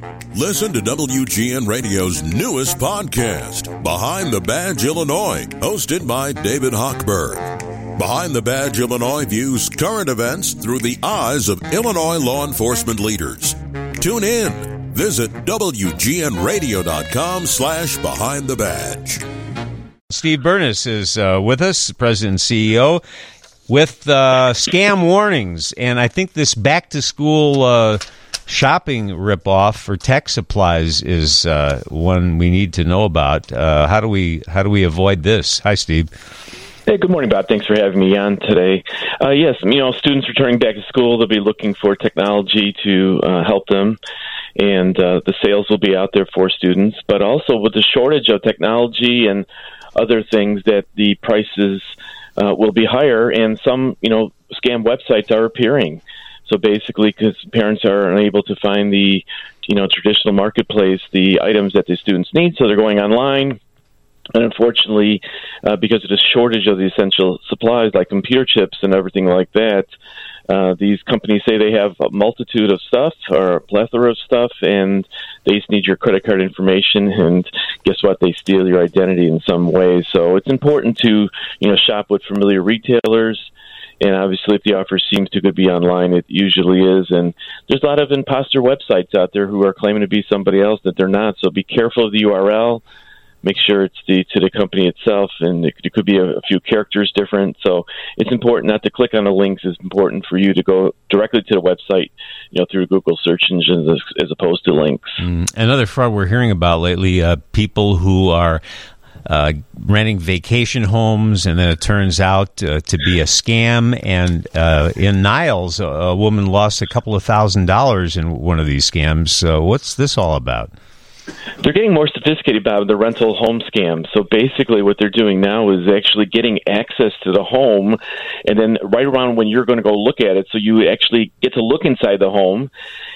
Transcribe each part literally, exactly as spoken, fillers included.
Listen to W G N Radio's newest podcast, Behind the Badge Illinois, hosted by David Hochberg. Behind the Badge Illinois views current events through the eyes of Illinois law enforcement leaders. Tune in. Visit W G N radio dot com slash behind the badge. Steve Burness is uh, with us, President and C E O, with uh, scam warnings. And I think this back-to-school uh, shopping ripoff for tech supplies is uh, one we need to know about. Uh, how do we how do we avoid this? Hi, Steve. Hey, good morning, Bob. Thanks for having me on today. Uh, yes, you know, students returning back to school, they'll be looking for technology to uh, help them, and uh, the sales will be out there for students. But also with the shortage of technology and other things, that the prices uh, will be higher, and some, you know, scam websites are appearing. So basically, because parents are unable to find the, you know, traditional marketplace, the items that the students need, so they're going online. And unfortunately, uh, because of the shortage of the essential supplies like computer chips and everything like that, uh, these companies say they have a multitude of stuff or a plethora of stuff, and they just need your credit card information. And guess what? They steal your identity in some way. So it's important to, you know, shop with familiar retailers. And obviously, if the offer seems too good to be online, it usually is. And there's a lot of imposter websites out there who are claiming to be somebody else that they're not. So be careful of the U R L. Make sure it's the to the company itself, and it, it could be a, a few characters different. So it's important not to click on the links. It's important for you to go directly to the website, you know, through Google search engines as, as opposed to links. Mm. Another fraud we're hearing about lately, uh, people who are uh, renting vacation homes, and then it turns out uh, to be a scam. And uh, in Niles, a, a woman lost a couple of thousand dollars in one of these scams. So what's this all about? They're getting more sophisticated about the rental home scam. So basically what they're doing now is actually getting access to the home, and then right around when you're going to go look at it, so you actually get to look inside the home.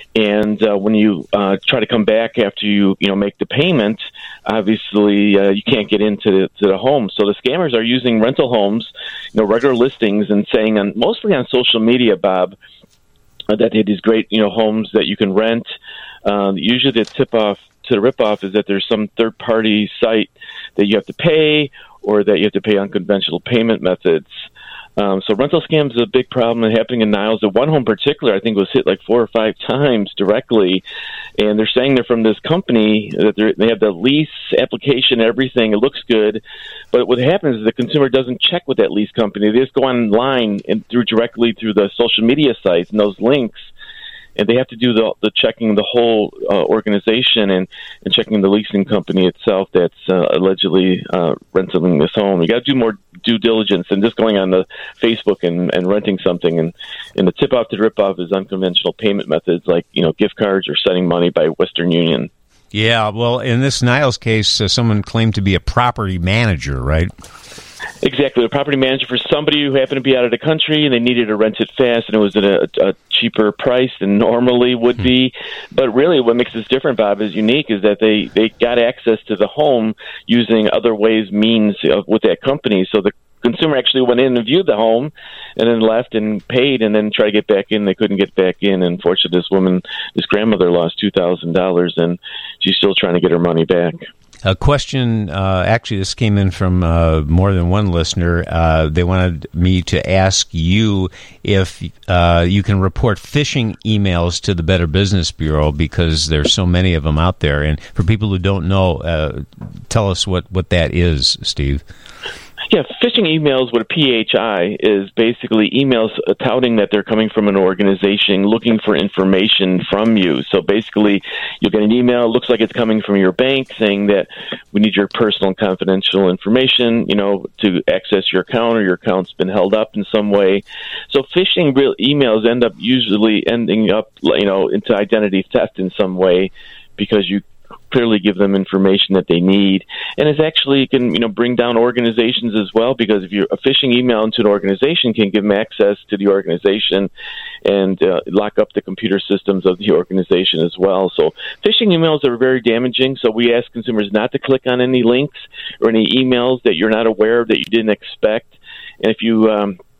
And uh, when you uh, try to come back after you, you know, make the payment, obviously uh, you can't get into the, to the home. So the scammers are using rental homes, you know, regular listings, and saying on mostly on social media, Bob, uh, that they have these great, you know, homes that you can rent. Uh, usually the tip-off to the ripoff is that there's some third-party site that you have to pay, or that you have to pay unconventional payment methods. Um, so rental scams is a big problem happening in Niles. The one home in particular, I think, was hit like four or five times directly, and they're saying they're from this company, that they have the lease application, everything. It looks good, but what happens is the consumer doesn't check with that lease company. They just go online and through directly through the social media sites and those links, and they have to do the, the checking the whole uh, organization and, and checking the leasing company itself that's uh, allegedly uh, renting this home. You got to do more due diligence than just going on the Facebook and, and renting something. And, and the tip-off to the rip-off is unconventional payment methods like, you know, gift cards or sending money by Western Union. Yeah, well, in this Niles case, uh, someone claimed to be a property manager, right? Exactly, a property manager for somebody who happened to be out of the country, and they needed to rent it fast, and it was at a, a cheaper price than normally would be. But really, what makes this different, Bob, is unique, is that they, they got access to the home using other ways, means of, with that company. So the consumer actually went in and viewed the home, and then left and paid, and then tried to get back in. They couldn't get back in. And unfortunately, this woman, this grandmother, lost two thousand dollars, and she's still trying to get her money back. A question, uh, actually, this came in from uh, more than one listener. Uh, they wanted me to ask you if uh, you can report phishing emails to the Better Business Bureau, because there's so many of them out there. And for people who don't know, uh, tell us what, what that is, Steve. Yeah, phishing emails with a P H I is basically emails touting that they're coming from an organization looking for information from you. So basically, you'll get an email, it looks like it's coming from your bank, saying that we need your personal and confidential information, you know, to access your account, or your account's been held up in some way. So phishing real emails end up usually ending up, you know, into identity theft in some way, because you clearly give them information that they need. And it's actually can, you know, bring down organizations as well, because if you're a phishing email into an organization can give them access to the organization and uh, lock up the computer systems of the organization as well. So phishing emails are very damaging. So we ask consumers not to click on any links or any emails that you're not aware of, that you didn't expect. And if you um,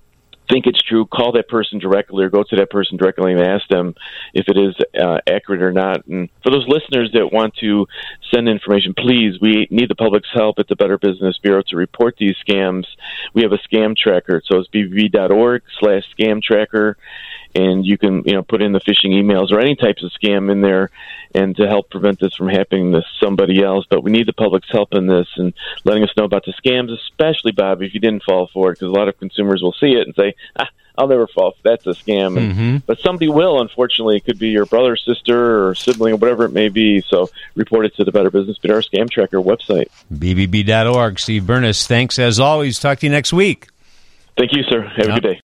think it's true, call that person directly or go to that person directly and ask them if it is uh, accurate or not. And for those listeners that want to send information, please, we need the public's help at the Better Business Bureau to report these scams. We have a scam tracker, so it's b b b dot org slash scam tracker, and you can you know put in the phishing emails or any types of scam in there, and to help prevent this from happening to somebody else. But we need the public's help in this and letting us know about the scams, especially, Bob, if you didn't fall for it, because a lot of consumers will see it and say, ah, I'll never fall. That's a scam. And, mm-hmm. But somebody will, unfortunately. It could be your brother, sister, or sibling, or whatever it may be. So report it to the Better Business Bureau Scam Tracker website. b b b dot org. Steve Burness, thanks as always. Talk to you next week. Thank you, sir. Have yep. a good day.